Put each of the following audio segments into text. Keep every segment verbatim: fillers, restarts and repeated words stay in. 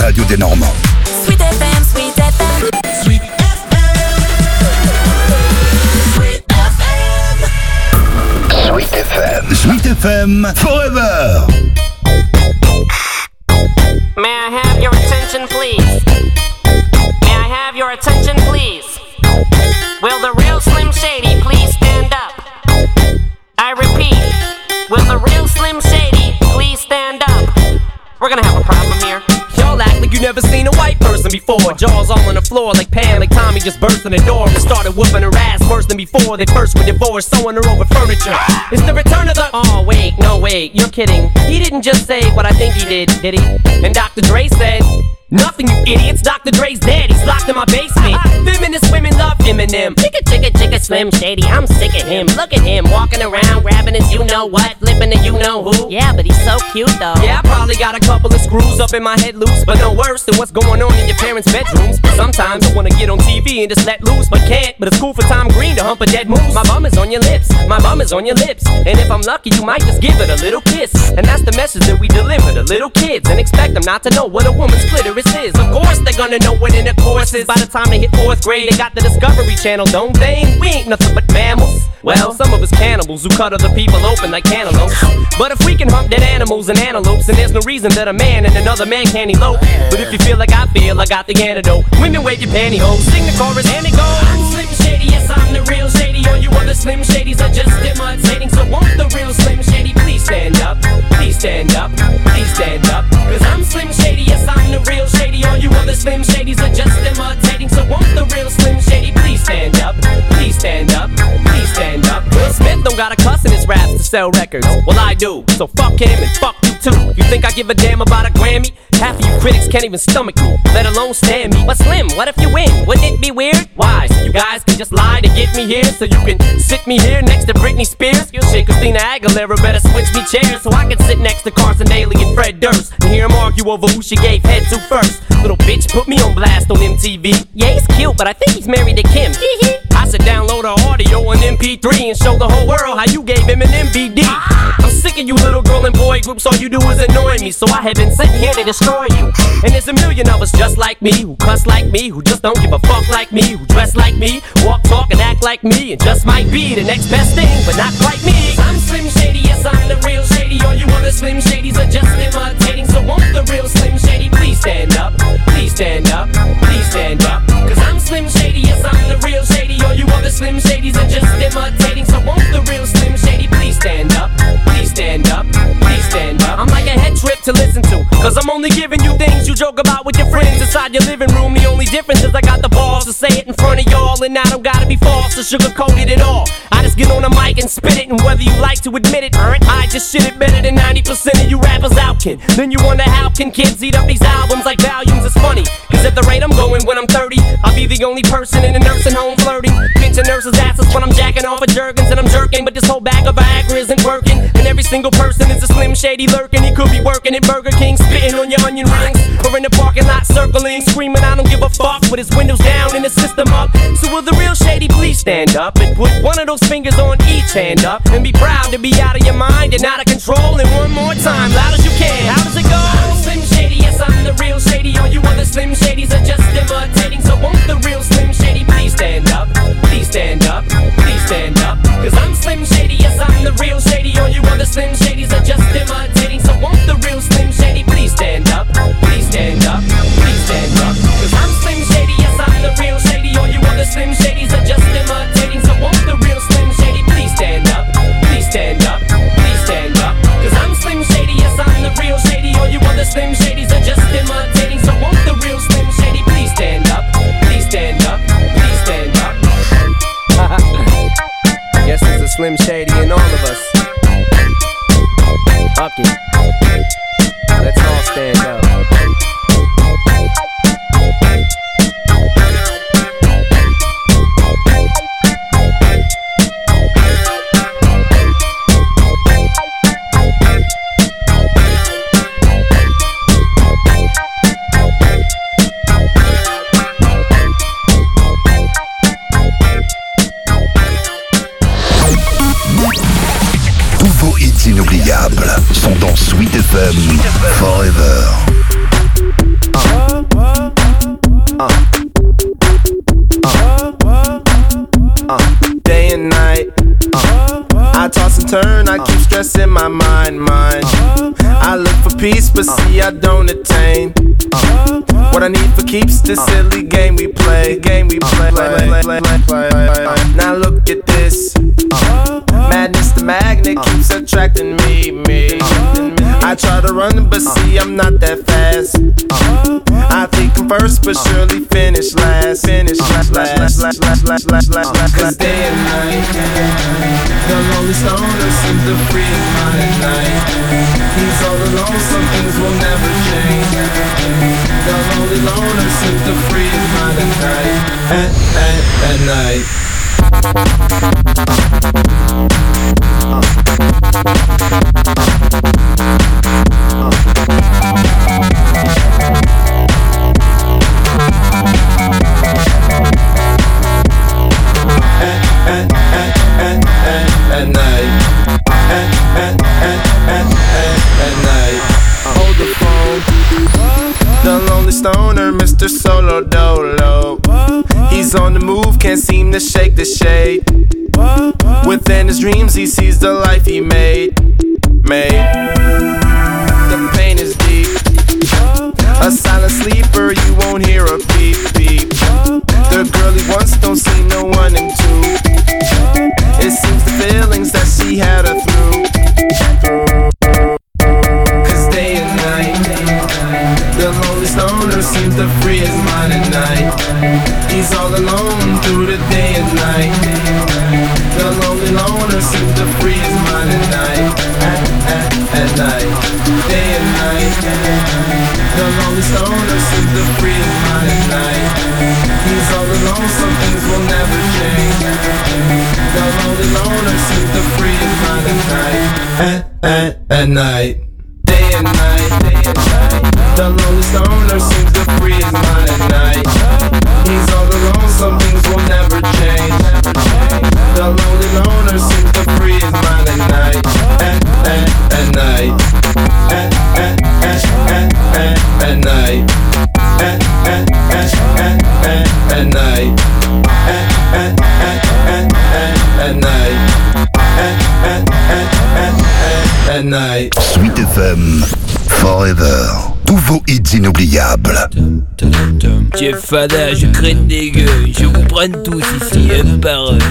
radio des Normands. Sweet F M, Sweet F M. Sweet F M. Sweet F M. Sweet F M. Sweet F M forever. May I have your attention, please? May I have your attention, please? Will the real Slim Shady please stand up? I repeat, will the real Slim Shady please stand up? We're gonna have a problem here. Y'all act like you never seen a white person before. Jaws all on the floor like Pam, like Tommy just burst in the door and started whooping her ass worse than before. They first were divorced, sewing her over furniture. It's the return of the... Oh, wait, no, wait, you're kidding. He didn't just say what I think he did, did he? And Doctor Dre said... Nothing, you idiots. Doctor Dre's dead. He's locked in my basement. Feminist women love Eminem. Chicka, chicka, chicka, Slim Shady. I'm sick of him. Look at him walking around, grabbing his you-know-what, flipping the you-know-who. Yeah, but he's so cute, though. Yeah, I probably got a couple of screws up in my head loose, but no worse than what's going on in your parents' bedrooms. Sometimes I wanna get on T V and just let loose, but can't. But it's cool for Tom Green to hump a dead moose. My bum is on your lips. My bum is on your lips. And if I'm lucky, you might just give it a little kiss. And that's the message that we deliver to little kids, and expect them not to know what a woman's clitoris is. Of course they're gonna know what intercourse is. By the time they hit fourth grade, they got the Discovery Channel, don't they? We ain't nothing but mammals. Well, some of us cannibals who cut other people open like cantaloupes. But if we can hump dead animals and antelopes, then there's no reason that a man and another man can't elope. But if you feel like I feel, I got the antidote. Women wave your pantyhose, sing the chorus and it goes. I'm Slim Shady, yes I'm the real Shady. All you other Slim Shadys are just imitating. So won't the real Slim Shady please stand up? Please stand up, please stand up. Cause I'm Slim Shady, yes I'm the real Shady. All you other Slim Shadys are just imitating. So won't the real Slim Shady please stand up? Please stand up, please stand up. Will Smith don't got a cuss in his raps to sell records. Well I do, so fuck him and fuck you too. You think I give a damn about a Grammy? Half of you critics can't even stomach me, let alone stand me. But Slim, what if you win? Wouldn't it be weird? Why? So you guys can just lie to get me here, so you can sit me here next to Britney Spears? Shit, Christina Aguilera better switch me chairs so I can sit next to Carson Daly and Fred Durst and hear them argue over who she gave head to first. Little bitch put me on blast on M T V. Yeah, he's cute, but I think he's married to Kim. I should download her audio on M P three and show the whole world how you gave him an M V D. I'm sick of you little girl and boy groups, all you do is annoy me, so I have been sitting here to destroy you. And there's a million of us just like me, who cuss like me, who just don't give a fuck like me, who dress like me, walk, talk, and act like me, and just might be the next best thing, but not quite me. I'm Slim Shady, yes I'm the real Shady. All you other Slim Shadys are just imitating. So won't the real Slim Shady please stand up? Please stand up, please stand up. Cause I'm Slim Shady, yes I'm the real Shady. All you other Slim Shadys are just imitating. So won't the real Slim Shady please stand up? Please stand up, please stand up. I'm like a head trip to listen to, cause I'm only giving you things you joke about with your friends inside your living room. The only difference is I got the balls to say it in front of y'all, and I don't gotta be false or sugarcoat it at all. I just get on the mic and spit it, and whether you like to admit it, I just shit it better than ninety percent of you rappers out, kid. Then you wonder how can kids eat up these albums like volumes? It's funny, cause at the rate I'm going when I'm thirty, I'll be the only person in a nursing home flirting, pinching nurses' asses when I'm jacking off of Jergens and I'm jerking. But this whole bag of Viagra isn't working, and every single person is a Slim Shady lurking. He could be working at Burger King, spitting on your onion rings, or in the parking lot circling, screaming I don't give a fuck with his windows down and his system up. So will the real Shady please stand up and put one of those fingers on each hand up and be proud to be out of your mind and out of control? And one more time, loud as you can. How does it go? I'm Slim Shady, yes I'm the real Shady. All you other Slim Shadys are just imitating. So won't the real Slim Shady please stand up? Please stand up, please stand up. Cause I'm Slim Shady, yes I'm the real Shady. All you other Slim Shadys are just imitating. So won't the real Slim Shady please stand up? Please stand up, please stand up. Cause I'm Slim Shady, yes I'm the real Shady. All you other Slim Shadys are just imitating. So won't the real Slim Shady please stand up? Please stand up, please stand up. Cause I'm Slim Shady, yes I'm the real Shady. All you other Slim Shadys are just imitating. So won't the real Slim Shady please stand up? Please stand up, please stand up. Yes, there's a Slim Shady in all of us. Fuck it. Let's all stand up. Inoubliables sont dans Sweet F M Forever. Uh, uh, uh, day and night. Uh, I toss and turn, I keep stressing my mind, mind. I look for peace, but see I don't attain. What I need for keeps this silly game we play, game we play. Now look at this. Madness, the magnet keeps attracting me, me. I try to run, but see I'm not that fast. I think I'm first, but surely finish last. Finish last, last, last, last, last, last, last. Cause day and night, the lonely stoner seems to free his mind at night. He's all alone, some things will never change. The lonely loner seems to free his mind at night. At, at, at night. Stoner, Mister Solo Dolo. He's on the move, can't seem to shake the shade. Within his dreams, he sees the life he made. Made. The pain is deep. A silent sleeper, you won't hear a beep beep. The girl he wants don't see no one in two. It seems the feelings that she had her through. Cause day and night, the lonely stoner seems to free his mind at night. He's all alone through the day and night. The lonely loner seems to free his mind at night. At, at, at night, day and night. The lonely stoner seems to free his mind at night. He's all alone, some things will never change. The lonely loner seems to free his mind at night. At, at, at night. Day and night, day and night. The lonely stoner seems to free his mind at night. He's all alone, some things will never change. The lonely loner seems to free his mind at night. At, at, at night. At, at, at, at, at, at night. At, at, at, at, at, at night. At, at, at, at, at, at night. At, at, at, at, at, at night. Sweet F M Forever. Tous vos hits inoubliables. Jeff Fada, je craigne des gueux, je vous prenne tous ici, un par un.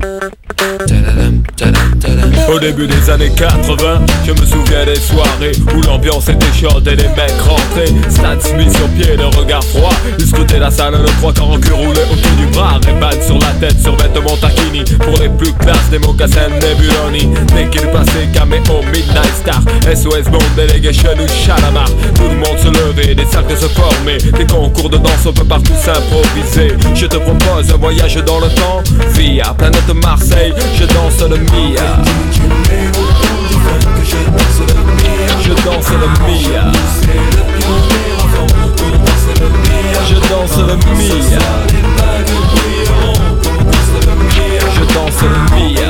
Au début des années quatre-vingts, je me souviens des soirées où l'ambiance était chaude et les mecs rentraient. Stan Smith sur pied, le regard froid. Ils scrutaient la salle, le trois quarts en cul roulé autour du bras. Ray-Ban sur la tête, sur vêtements taquini. Pour les plus classes, des mocassins Nebuloni. Dès qu'il passait, caméo, Midnight Star, S O S Bond, Delegation ou Chalamar. Tout le monde se levait, des cercles se formaient. Des concours de danse, on peut partout s'improviser. Je te propose un voyage dans le temps via planète Marseille, je danse le Mia. Je danse le Mia. Je danse le Mia. Je danse le Mia.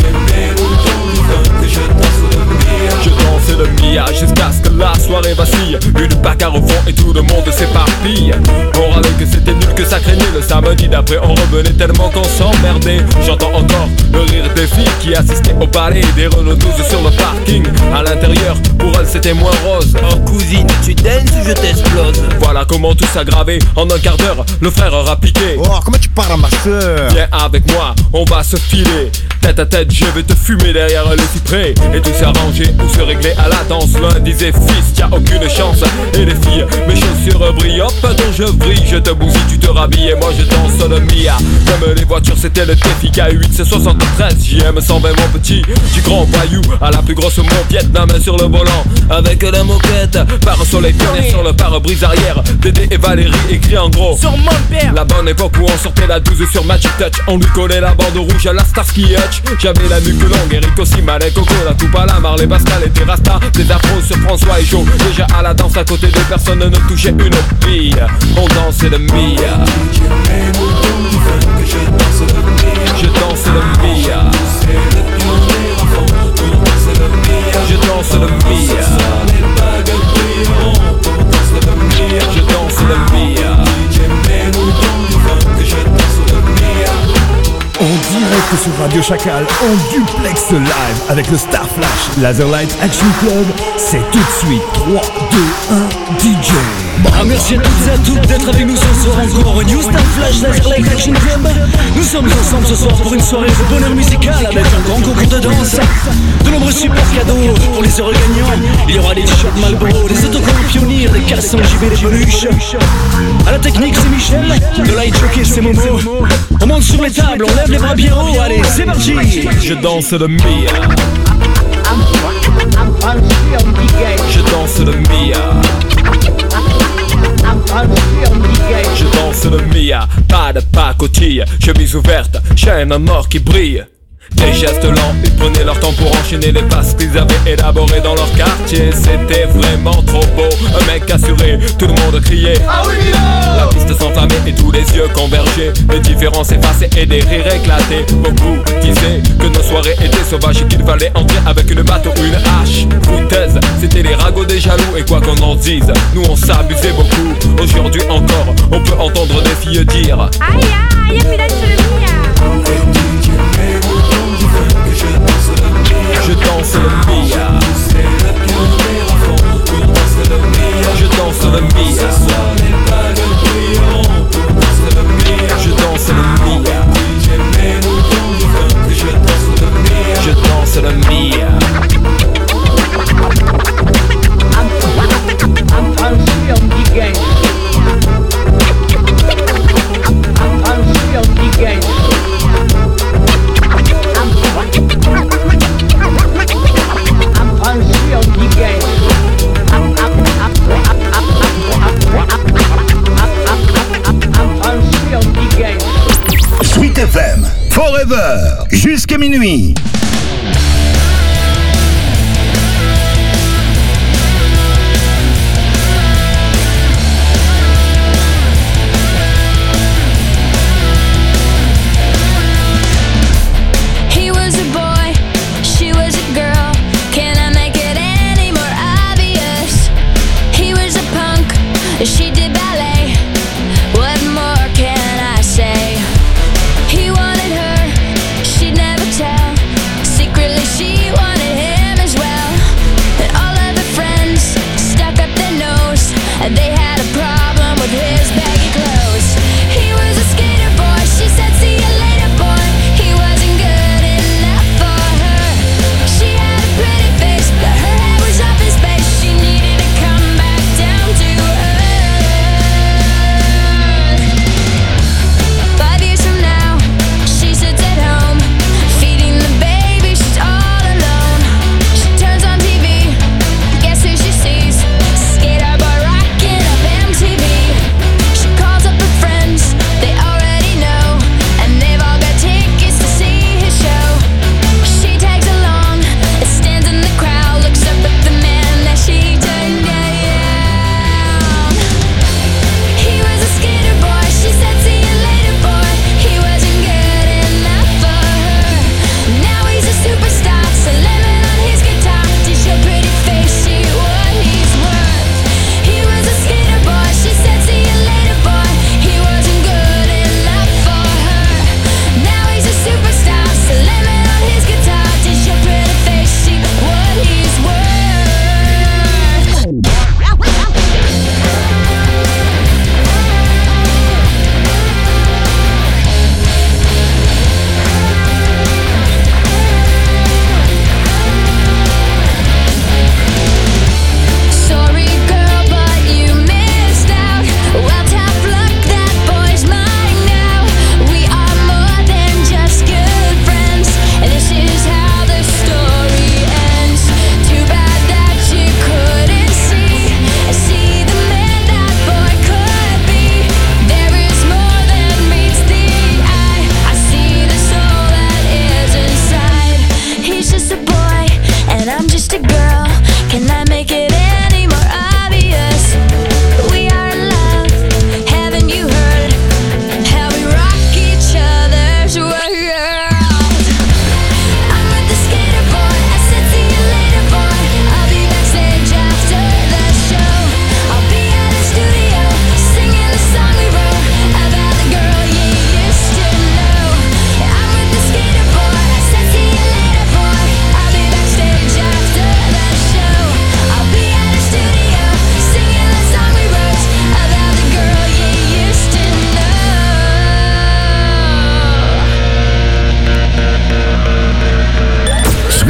Je danse le Mia jusqu'à ce que la soirée vacille. Une bagarre au fond et tout le monde s'éparpille. On râlait que c'était nul, que ça craignait. Le samedi d'après on revenait tellement qu'on s'emmerdait. J'entends encore le rire des filles qui assistaient au ballet des Renault douze sur le parking. À l'intérieur, pour elles c'était moins rose. Oh cousine, tu danses ou je t'explose? Voilà comment tout s'aggravait. En un quart d'heure, le frère aura piqué. Oh, comment tu parles à ma soeur? Viens avec moi, on va se filer. Tête à tête, je vais te fumer derrière le cyprès. Et tout s'arranger ou se régler à la danse. L'un disait fils, y'a aucune chance. Et les filles, mes chaussures brillent. Hop, dont je brille, je te bousille, tu te rhabilles. Et moi je danse le Mia. Comme les voitures, c'était le défi K huit, c'est soixante-treize. J M cent vingt, mon petit. Du grand voyou à la plus grosse mon Vietnam sur le volant. Avec la moquette, pare-soleil pionnier sur le pare-brise arrière. Dédé et Valérie écrit en gros sur mon père. La bonne époque où on sortait la douze sur Magic Touch. On lui collait la bande rouge à la Starsky Hutch. J'avais la nuque longue, Eric aussi, Malek, Coco, la coupe à la Marley, Pascal et Terrasta. Des afros sur François et Joe. Déjà à la danse à côté de personne ne touchait une fille. On dansait le Mia. Je danse le Mia. Je danse le Mia. Je danse Radio Chacal en duplex live avec le Star Flash Laserlight Action Club. C'est tout de suite trois, deux, un, D J. Ah, merci à toutes et à toutes d'être avec nous ce soir encore au New Star Flash Laserlight Action Club. Nous sommes ensemble ce soir pour une soirée de bonheur musical avec un grand concours de danse, de nombreux super cadeaux pour les heureux gagnants. Il y aura des t-shirts Marlboro, des autocollants Pionnier, des caleçons J B, des peluches. À la technique c'est Michel, de light jockey c'est Momo. On monte sur les tables, on lève les bras bien haut, allez c'est parti. Je danse le Mia. Je danse le Mia. Je danse le Mia, pas de pacotille, chemise ouverte, chaîne à mort qui brille. Des gestes lents, ils prenaient leur temps pour enchaîner les passes qu'ils avaient élaborées dans leur quartier. C'était vraiment trop beau, un mec assuré, tout le monde criait ah oui Mia. La piste s'enflammait et tous les yeux convergeaient, les différences effacées et des rires éclatés. Beaucoup disaient que nos soirées étaient sauvages et qu'il fallait entrer avec une batte ou une hache. Foutaise, c'était les ragots des jaloux et quoi qu'on en dise, nous on s'abusait beaucoup. Aujourd'hui encore, on peut entendre des filles dire aïe aïe, mi danse le Mia. Je danse le Mia. Je danse le Mia. Je danse le Mia. Je danse le Mia. Sweet F M, Forever, jusqu'à minuit. She did ballet, what more can I say? He wanted her, she'd never tell.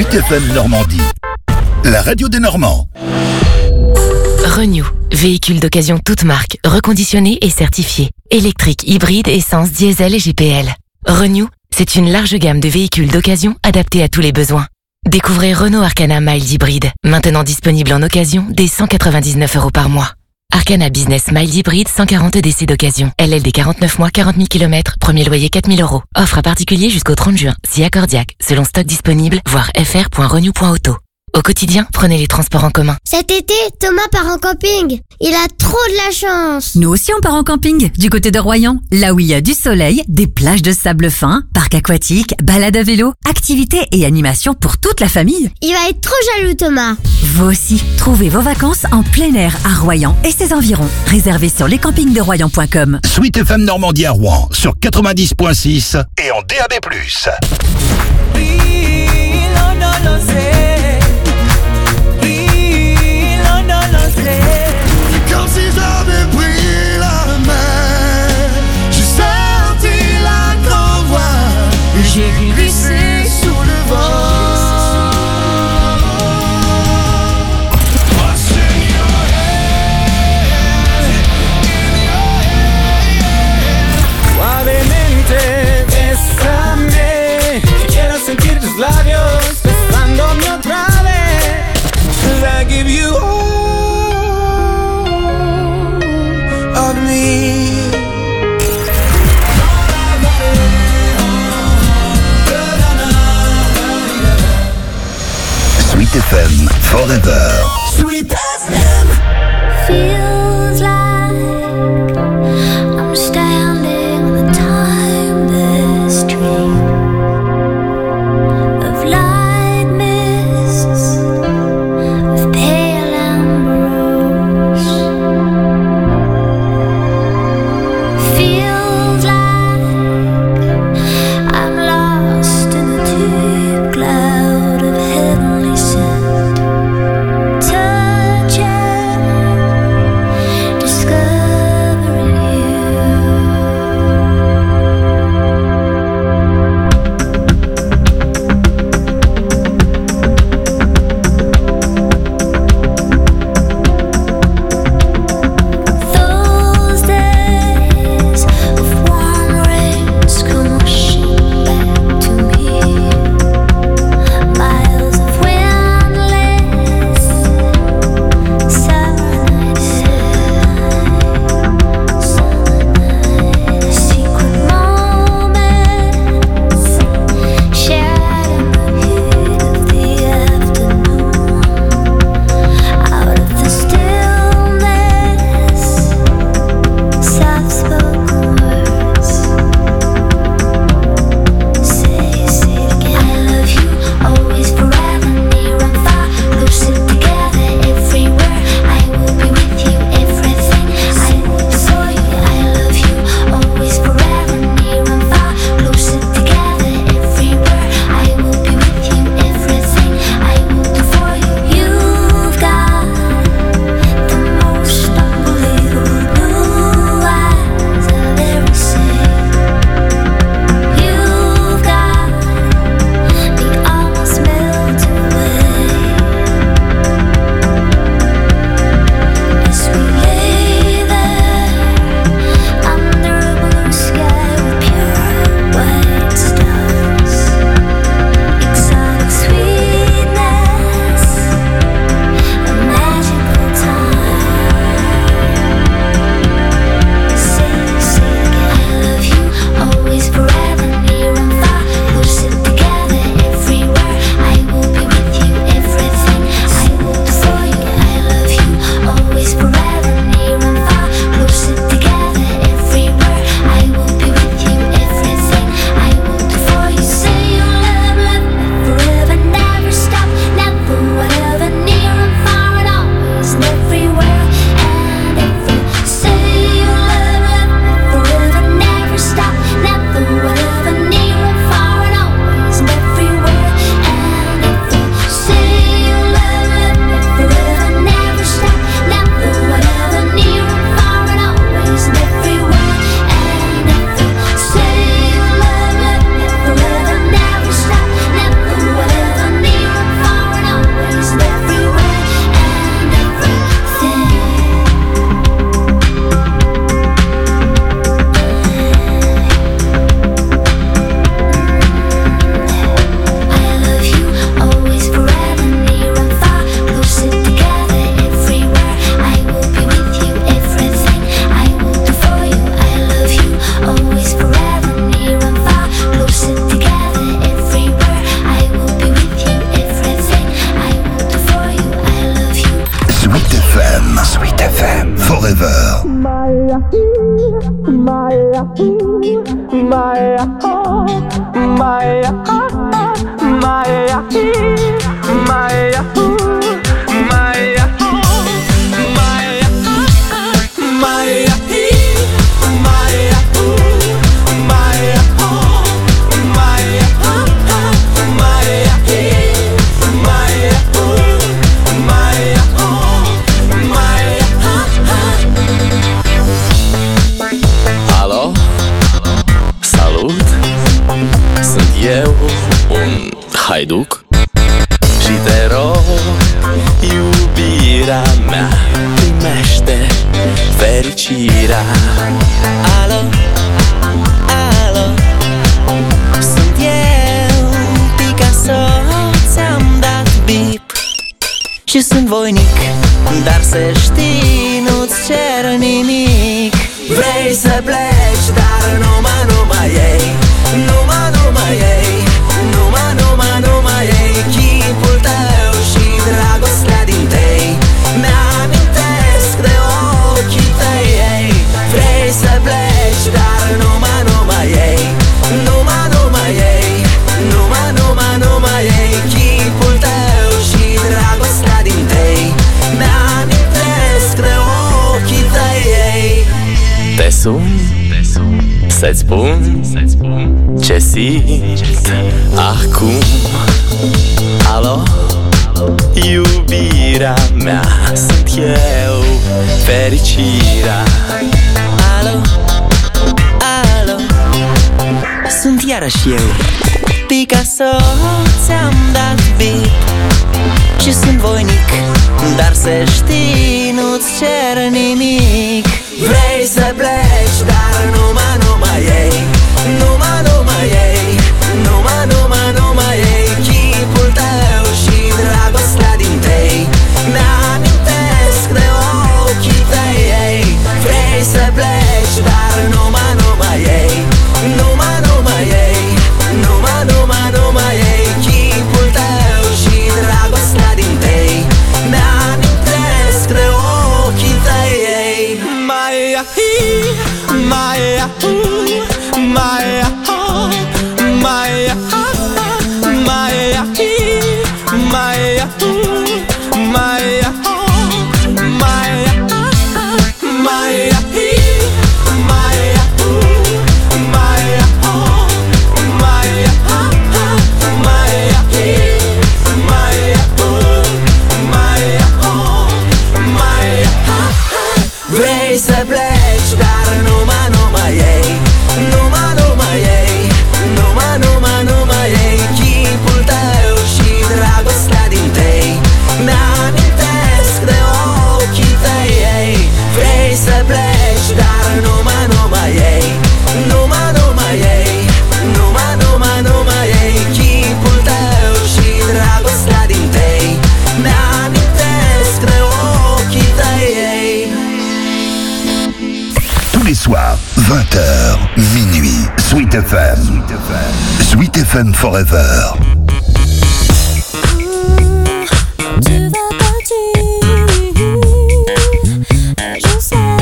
Sweet F M Normandie, la radio des Normands. Renew, véhicule d'occasion toute marque, reconditionné et certifié. Électrique, hybride, essence, diesel et G P L. Renew, c'est une large gamme de véhicules d'occasion adaptés à tous les besoins. Découvrez Renault Arcana Mild Hybride, maintenant disponible en occasion dès cent quatre-vingt-dix-neuf euros par mois. Arcana Business Mild Hybride, cent quarante D C d'occasion. L L D quarante-neuf mois, quarante mille kilomètres, premier loyer quatre mille euros. Offre à particulier jusqu'au trente juin, si accordiaque, selon stock disponible, voir f r point renew point auto. Au quotidien, prenez les transports en commun. Cet été, Thomas part en camping. Il a trop de la chance. Nous aussi on part en camping, du côté de Royan. Là où il y a du soleil, des plages de sable fin, parc aquatique, balade à vélo, activités et animations pour toute la famille. Il va être trop jaloux, Thomas. Vous aussi, trouvez vos vacances en plein air à Royan et ses environs. Réservez sur lescampings de royan point com. Sweet F M Normandie à Rouen sur quatre-vingt-dix point six et en D A B plus. Comme si j'avais pris la main, j'ai senti la grande voix et j'ai glissé sous le vent. What's in your head? In your head. Suavemente, bésame, quiero sentir tus labios besándome otra vez. 'Cause I give you all of me. Sweet F M Forever. Sweet F M. Feels like I'm standing on the timeless stream of light mists, of pale ambrose. Feels like I'm lost in a deep cloud of heavenly scent. Touch și te rog, iubirea mea, primește fericirea. Alo, alo, sunt eu, Picasso, ți-am dat bip și sunt voinic, dar să știi, nu-ți cer nimic. Vrei să pleci, dar numai, numai ei, numai, numai ei, numai, numai, numai ei, chipul tău și dragostea din tei, mi-amintesc de ochii tăi ei. Vrei să pleci, dar numai, numai ei, numai, numai ei, numai, numai, numai ei, chipul tău și dragostea din tei, mi-amintesc de ochii tăi ei. Te sun, să-ți spun ce simt acum. Alo, iubirea mea, sunt eu, fericirea. Alo, alo, sunt iarăși eu, Picasso, ți-am dat bip și sunt voinic, dar să știi, nu-ți cer nimic. Vrei să pleci, dar numai, numai ei, numai, numai ei, numai, numai, numai ei, chipul tău și dragostea din tei, mi-amintesc de ochii tăi ei. Vrei să pleci, dar numai, numai ei, numai, numai ei, numai, numai, numai ei, chipul tău și dragostea din tei, mi-amintesc de ochii tăi ei. Maia hi, Maia hu, Maia ho, Maia ha, Maia hi, Maia hu, Maia ho, Maia ha, Maia hi, Maia hu, Maia ho, Maia ha, Maia hi, Maia hu, Maia ho, Maia ha. Vrei să pleci, dar numai, numai ei, numai, numai ei, numai, numai, numai ei, chipul tău și dragostea din tei, mi-amintesc de ochii tăi ei. Vrei să pleci, dar numai, numai ei, numai, numai ei, numai, numai, numai ei, chipul tău și dragostea din tei, mi-amintesc de ochii tăi ei. Tous les soirs, vingt heures, minuit, Sweet F M. Sweet F M Forever. Tu vas partir, je sais.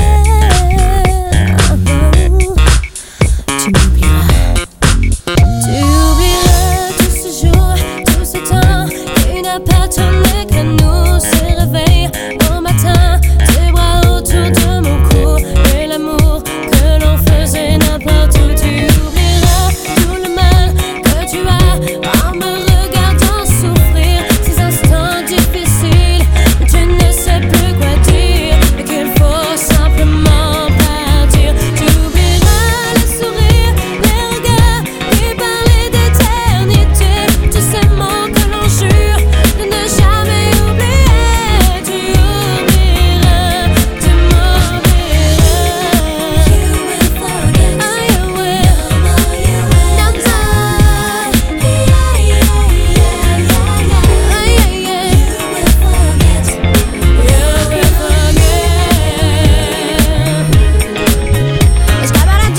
Tu m'oublieras, tu oublieras tout ce jour, tout ce temps qui n'appartenait qu'à nous. Ce réveil au matin, tes bras autour de mon cou et l'amour que l'on faisait n'importe où. Tu oublieras tout le mal que tu as en me regardant souffrir ces instants difficiles où tu ne sais plus quoi dire et qu'il faut simplement partir. Tu oublieras les sourires, les regards qui parlaient d'éternité, tous ces mots que l'on jure de ne jamais oublier. Tu oublieras, tu m'oublieras. You will forget, I will. Now time, yeah, yeah, yeah, yeah, yeah, yeah, yeah. You will forget, you will forget.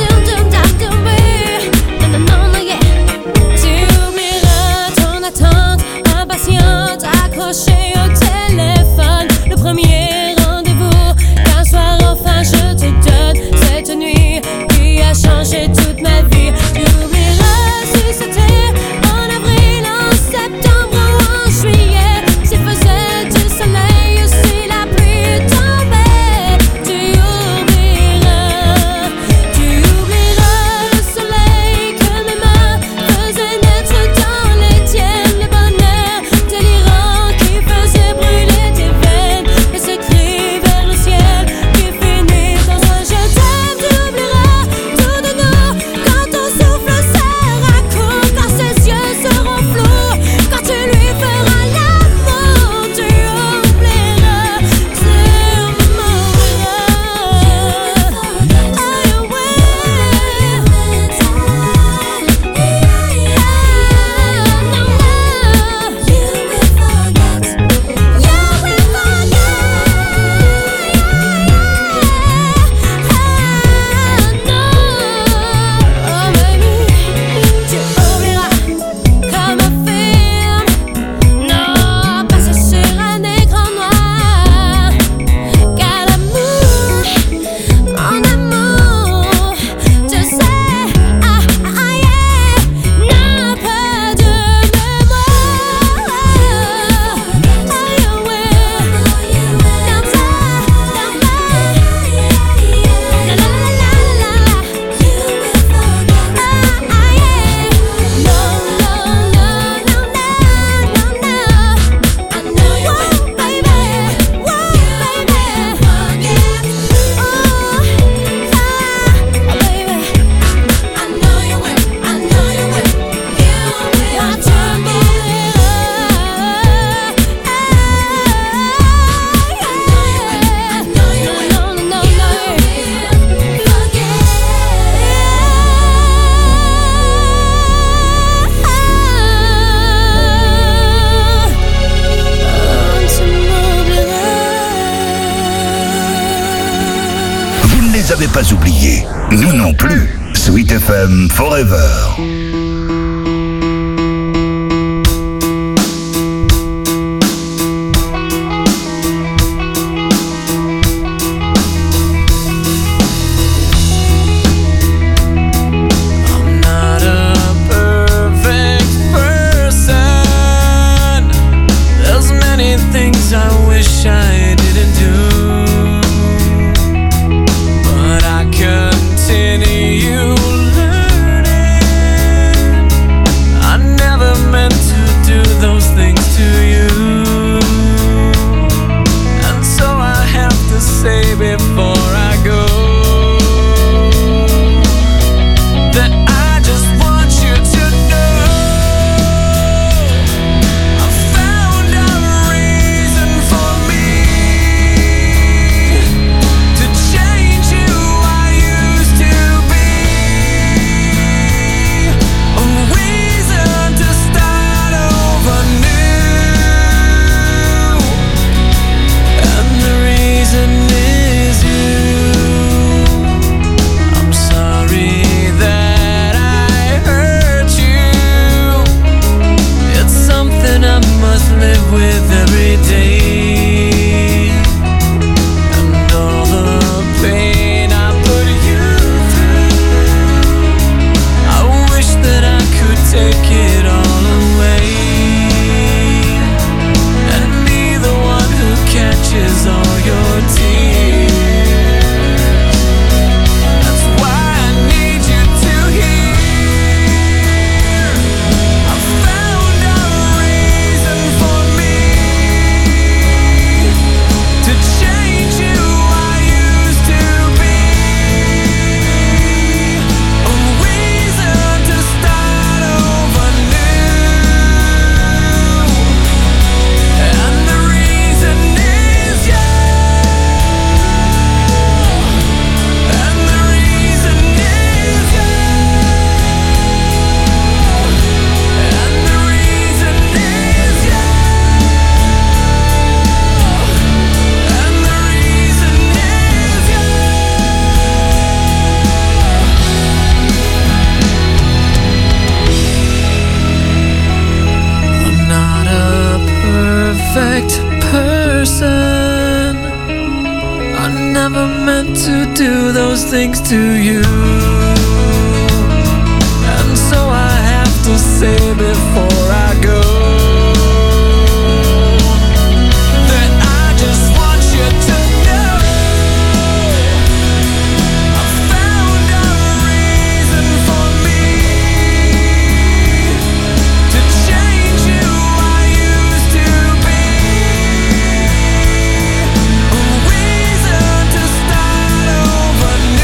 Non, non, non, yeah. Tu oublieras ton attente impatiente, accrochée au téléphone, le premier rendez-vous qu'un soir enfin je te donne, cette nuit qui a changé toute ma vie. Tu oublieras si c'était en avril, en septembre ou en juillet, s'il faisait du soleil ou si la pluie tombait. Tu oublieras, tu oublieras le soleil que mes mains faisaient naître dans les tiennes, le bonheur délirant qui l'avez pas oublié. Nous non plus. Sweet F M Forever. Things to you, and so I have to say before I go that I just want you to know I found a reason for me to change who I used to be, a reason to start over new.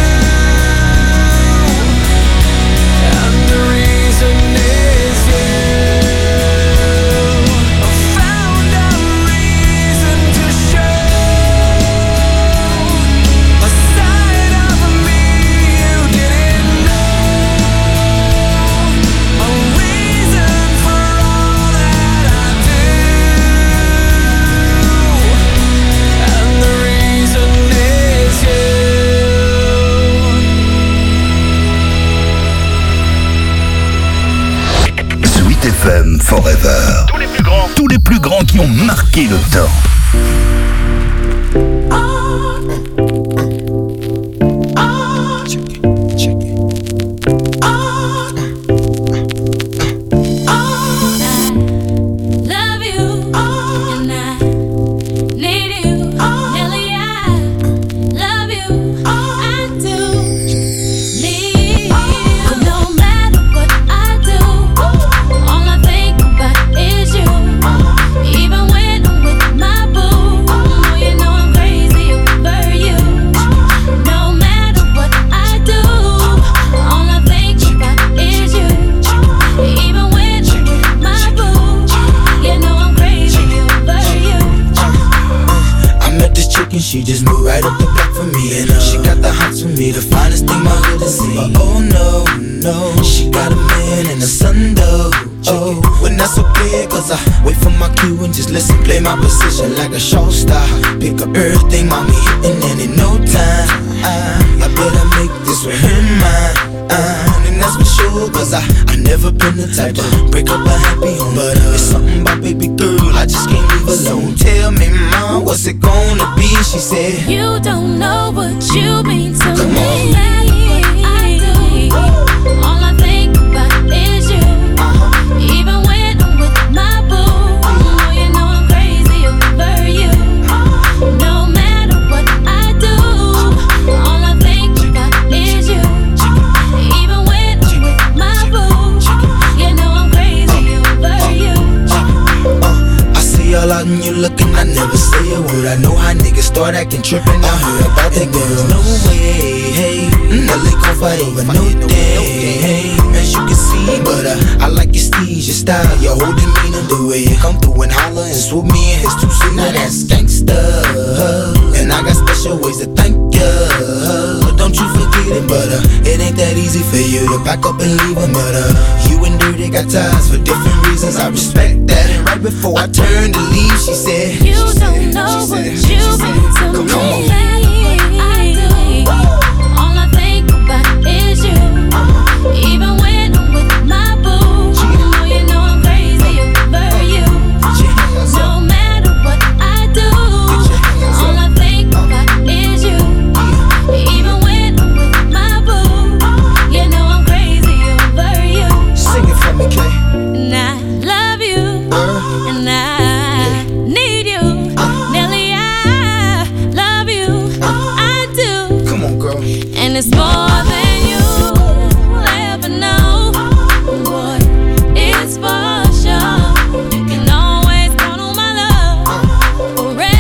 F M Forever. Tous les plus grands. Tous les plus grands qui ont marqué le temps. She just moved right up the block for me, and uh, she got the hots for me, the finest thing my hood has seen. Uh, oh no, no, she got a man and a son though. Oh, when that's so big, cause cause I wait for my cue and just listen. Play my position like a show star. Pick up everything, mommy, hitting and in no time. I, I better make this with him mine. Uh, and that's for sure, cause I, I never been the type to break up a happy home. But uh, it's something about baby girl, I just can't leave alone. Tell me, mom, what's it gonna be? She said, you don't know what you mean to Come me. on. I do. All I think about is you. Uh-huh. Even when I'm with my boo, oh, you know I'm crazy over you. No matter what I do, all I think about is you. Even when I'm with my boo, you know I'm crazy over you. Uh, I see all out and you looking, I never say a word. I know how niggas start acting trippin'. I heard about the girls. No way, hey, now they gon' fight over no day, hey. As you can see, but uh, I like your steez, your style, your whole demeanor, the way you come through and holler and swoop me in his two seat. Now that's gangsta, and I got special ways to thank ya. But don't you forget it, but uh, it ain't that easy for you to back up and leave him. But uh, you and Dirty got ties for different reasons. I respect that. And right before I turned to leave, she said, you she don't said, know she what said, you she said, mean to come, me. come on. I do. All I think about is you. Even when I'm with my boo, oh, you know I'm crazy over you. No matter what I do, all I think about is you. Even when I'm with my boo, you know I'm crazy over you. Sing it for me, Kay. And I love you, and I need you. Nelly, I love you, I do. Come on, girl. And it's more than you'll ever know. Boy, it's for sure. You can always count on my love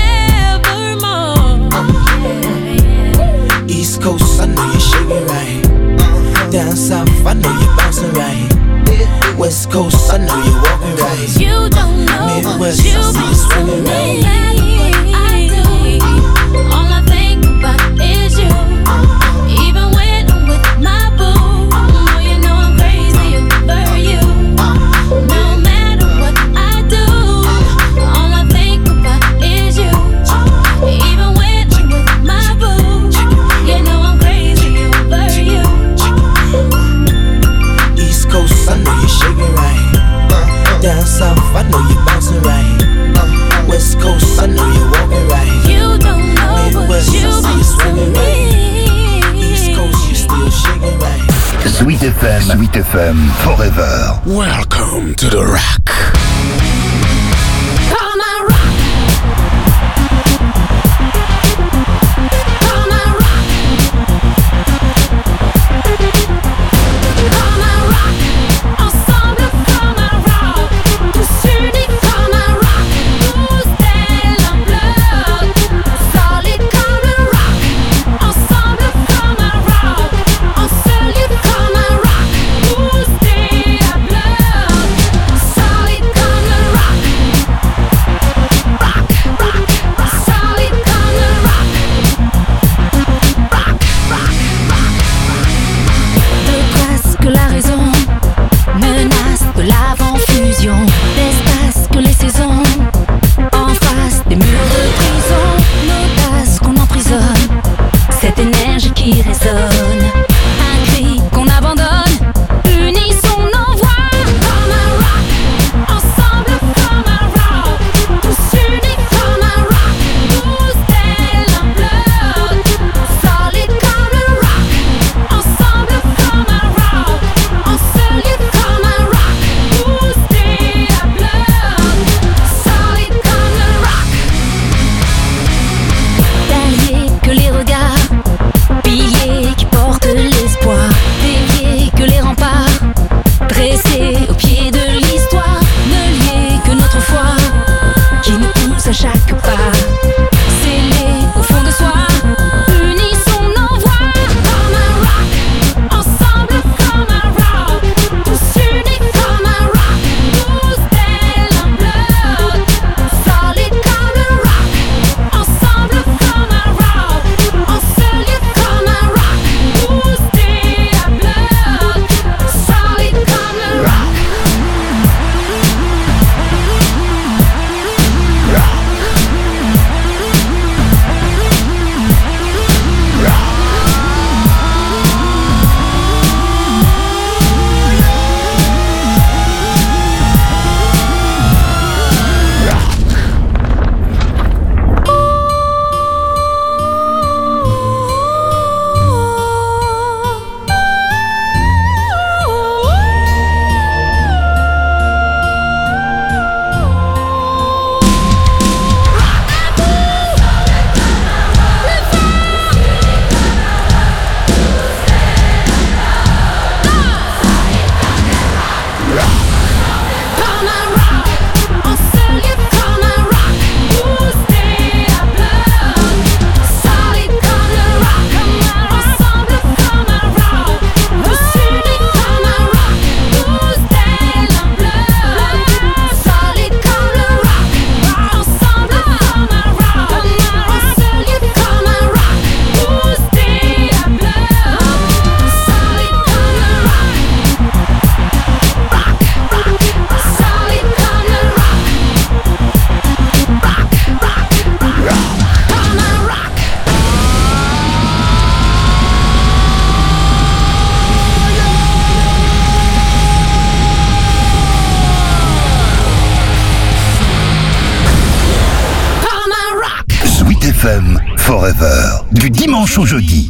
forevermore. Yeah, yeah. East Coast, I know you're shaking right. Down south, I know you're bouncing right. West Coast, I know you're walking right. You don't know Midwest, what you I see you mean to swinging me. right. I do. All I think about is you. Even when I'm with my boo, oh, you know I'm crazy over you. No matter what I do, all I think about is you. Even when I'm with my boo, you know I'm crazy over you. East Coast, I know you're shaking right. Down south, I know you're bouncing right. West Coast, I know you're walking right. You don't know Midwest, what you I see you mean to swinging right. me. East Coast, you still shaking right. Sweet F M, Sweet F M, forever. Welcome to the rock. Call my rock. Call my rock. Call my rock. Ensemble, call my rock. Tous unis, call my rock. Booster l'ampleur. Solide comme un rock. Ensemble, call my rock. En solide comme un rock. Booster l'ampleur. Solide F M Forever. Du dimanche au jeudi.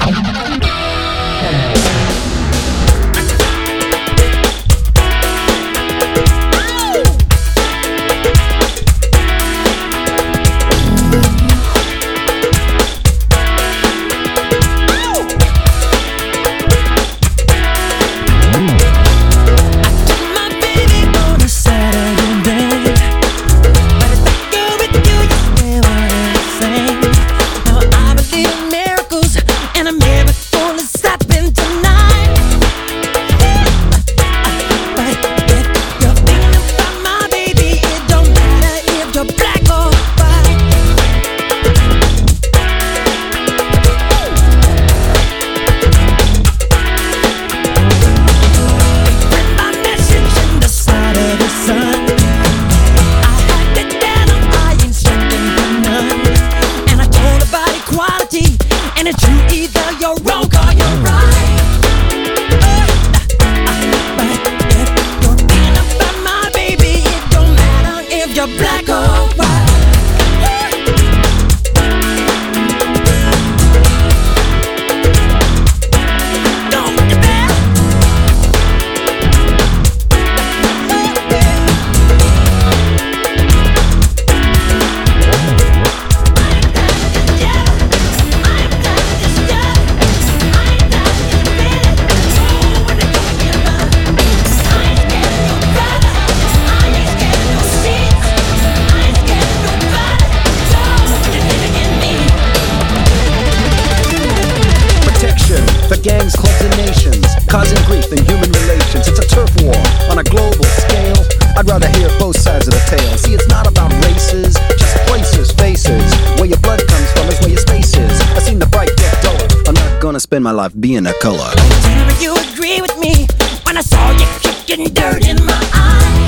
Spend my life being a color. Whenever you agree with me, when I saw you kicking dirt in my eye.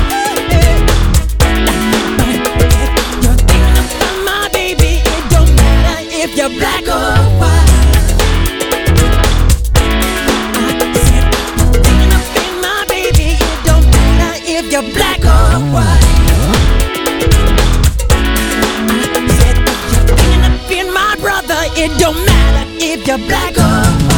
You're thinking about my baby, it don't matter if you're black or white. I said, you're thinking about my baby, it don't matter if you're black or white. I said, you're thinking of being my brother, it don't matter if you're black or white.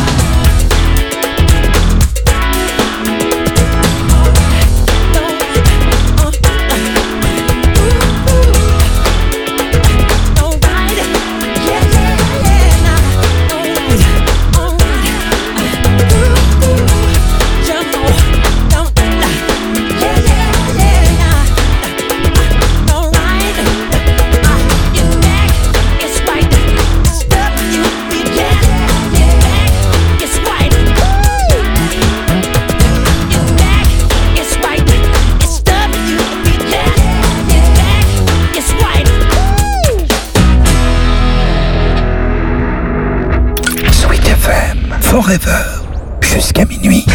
Forever, jusqu'à minuit.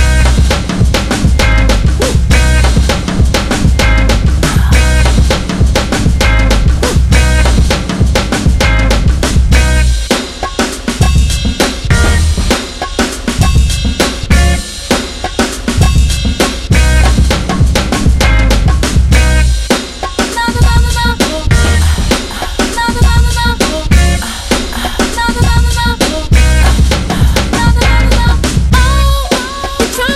Try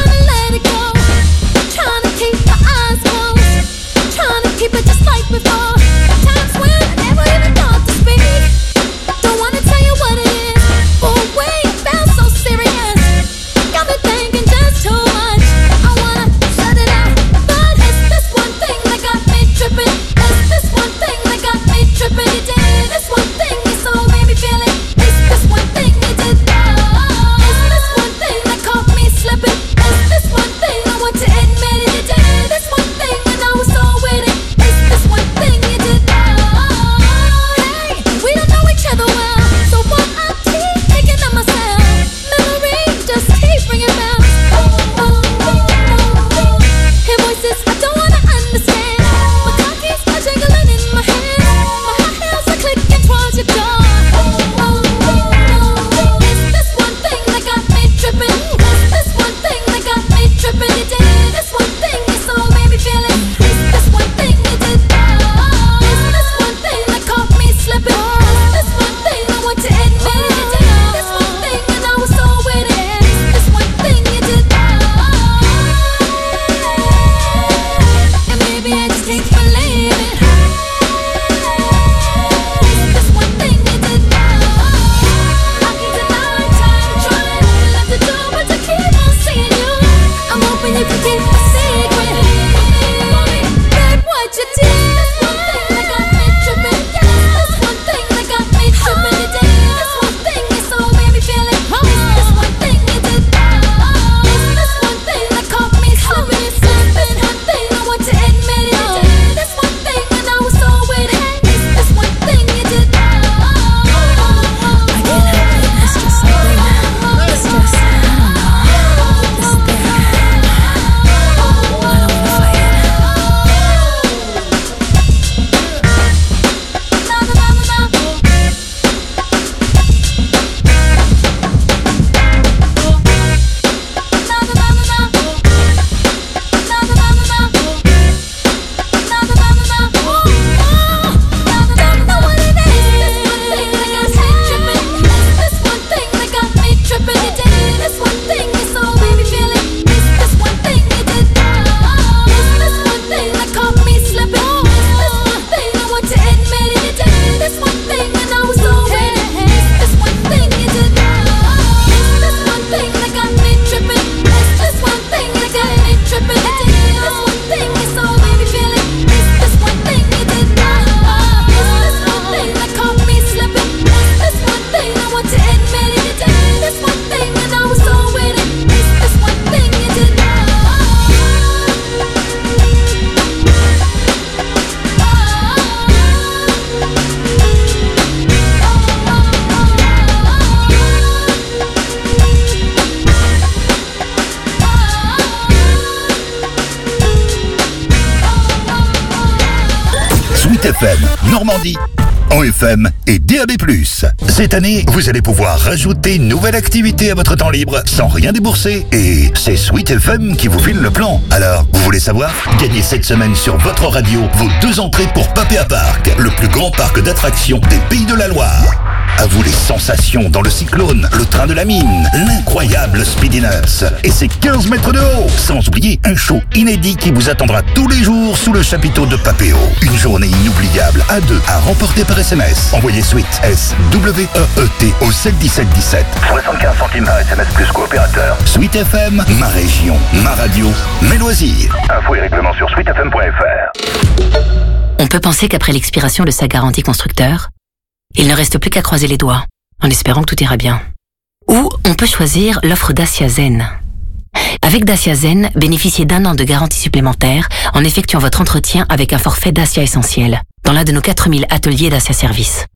Sweet F M Normandie, en F M et D A B plus. Cette année, vous allez pouvoir rajouter une nouvelle activité à votre temps libre sans rien débourser. Et c'est Sweet F M qui vous file le plan. Alors, vous voulez savoir? Gagnez cette semaine sur votre radio vos deux entrées pour Papéa Park, le plus grand parc d'attractions des Pays de la Loire. À vous les sensations dans le cyclone, le train de la mine, l'incroyable Speedy Nuts et ses quinze mètres de haut. Sans oublier un show inédit qui vous attendra tous les jours sous le chapiteau de Papéo. Une journée inoubliable à deux à remporter par S M S. Envoyez Sweet S W E E T au sept dix-sept dix-sept. soixante-quinze centimes par S M S plus coopérateur. Sweet F M, ma région, ma radio, mes loisirs. Infos et règlements sur sweet f m point f r. On peut penser qu'après l'expiration de sa garantie constructeur, il ne reste plus qu'à croiser les doigts, en espérant que tout ira bien. Ou on peut choisir l'offre Dacia Zen. Avec Dacia Zen, bénéficiez d'un an de garantie supplémentaire en effectuant votre entretien avec un forfait Dacia Essentiel, dans l'un de nos quatre mille ateliers Dacia Service.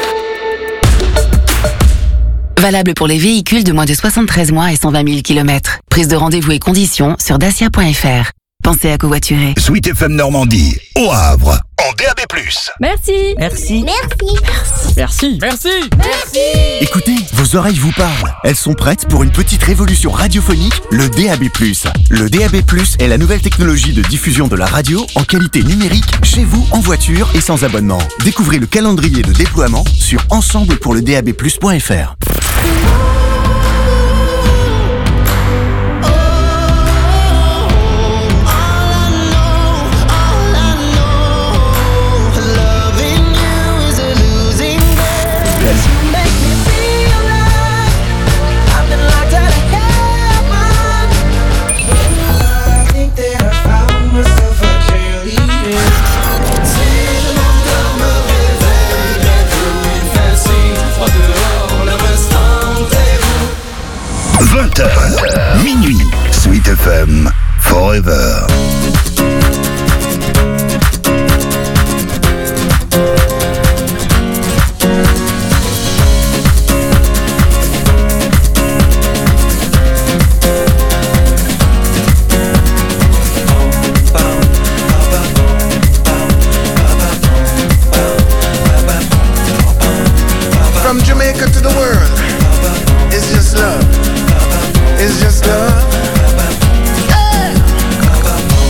Valable pour les véhicules de moins de soixante-treize mois et cent vingt mille kilomètres. Prise de rendez-vous et conditions sur dacia point f r. Pensez à covoiturer. Sweet F M Normandie, au Havre, en D A B plus. Merci. Merci. Merci. Merci. Merci. Merci. Écoutez, vos oreilles vous parlent. Elles sont prêtes pour une petite révolution radiophonique, le D A B plus. Le D A B plus est la nouvelle technologie de diffusion de la radio en qualité numérique, chez vous, en voiture et sans abonnement. Découvrez le calendrier de déploiement sur ensemble pour le d a b plus point f r. vingt heures, minuit, Sweet F M, Forever. From Jamaica to the world, it's just love. It's just love. Yeah.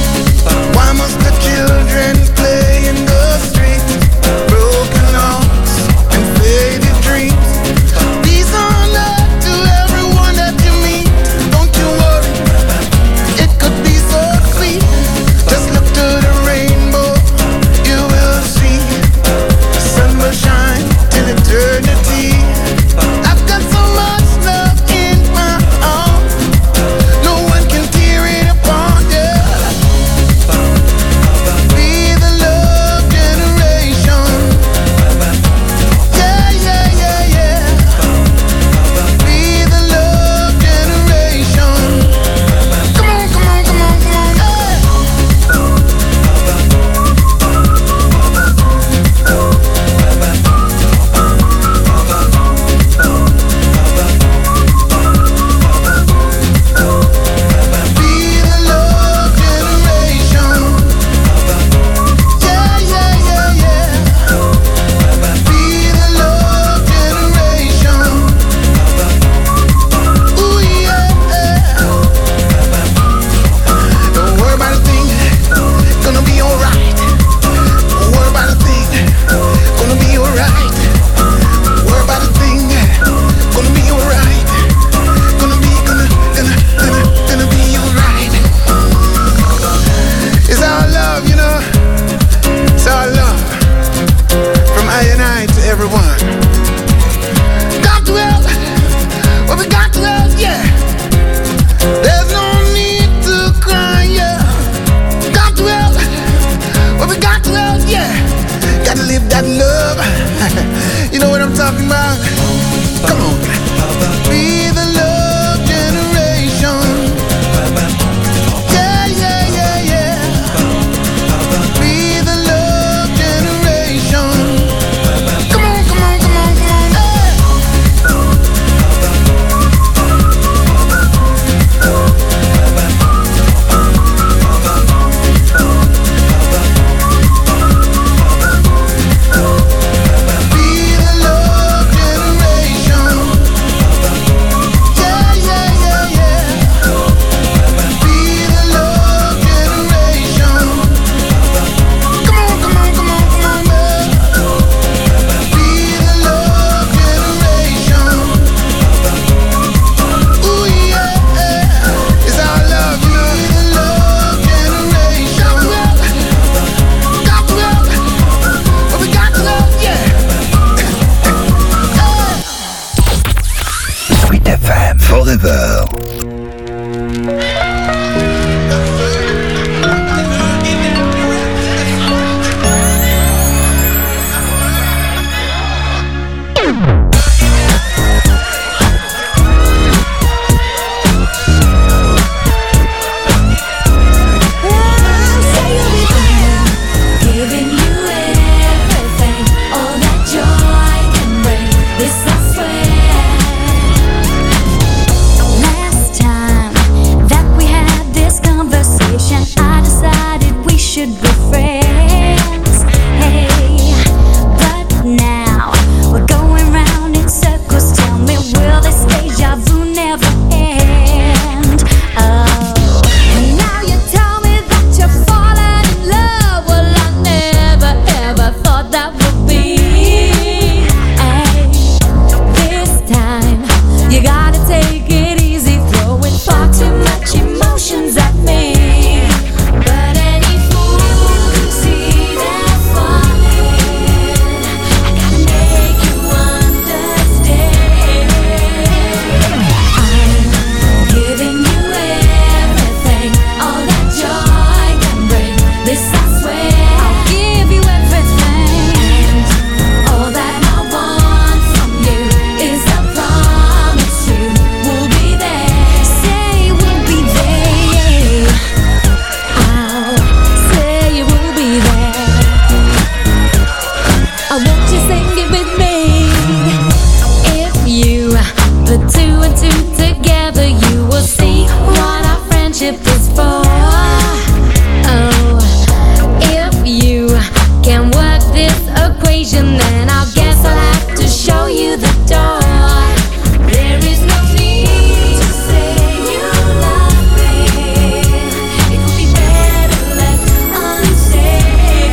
occasion, then I guess I'll have to show you the door. There is no need to say you love me. It would be better left unsaid.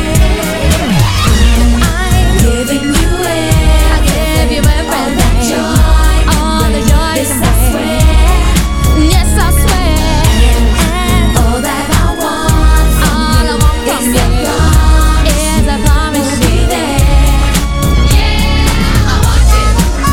I'm giving you it. I give you everything. All that joy, all the joy. Yes, I swear. Yes, I swear. And all that I want from all you I want from is you. Is a promise to be there. Yeah, I want you.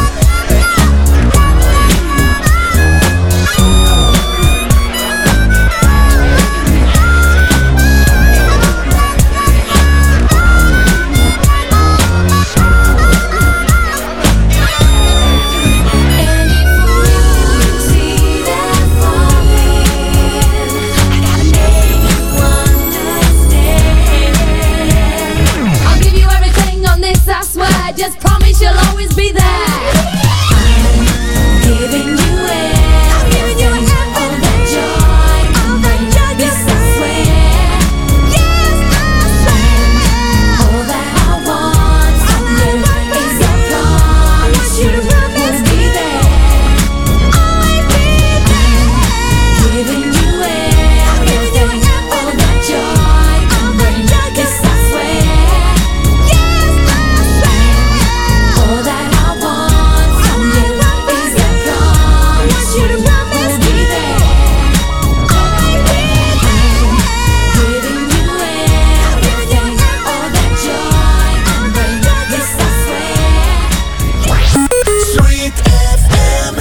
Any fool you see that falling, I gotta make you understand. I'll give you everything on this, I swear. Just promise you'll always be there. I'm giving you it. I'm giving you everything. All that joy, all that joy. Yes, I swear. Yes, I swear. All that I want from you is a promise. You will be there. Always be there. Giving you everything. All that joy, all that joy. Yes, I swear. Yes, I swear. All that I want from you is a promise. You will be there. Always be there. Giving you everything. All that joy, all that joy. Yes, I swear. Sweet F M.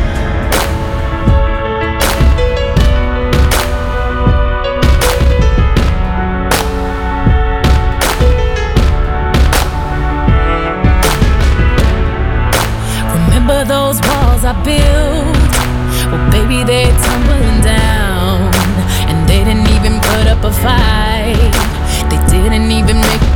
Remember those walls I built? Well, baby, they're tumbling down. And they didn't even put up a fight. They didn't even make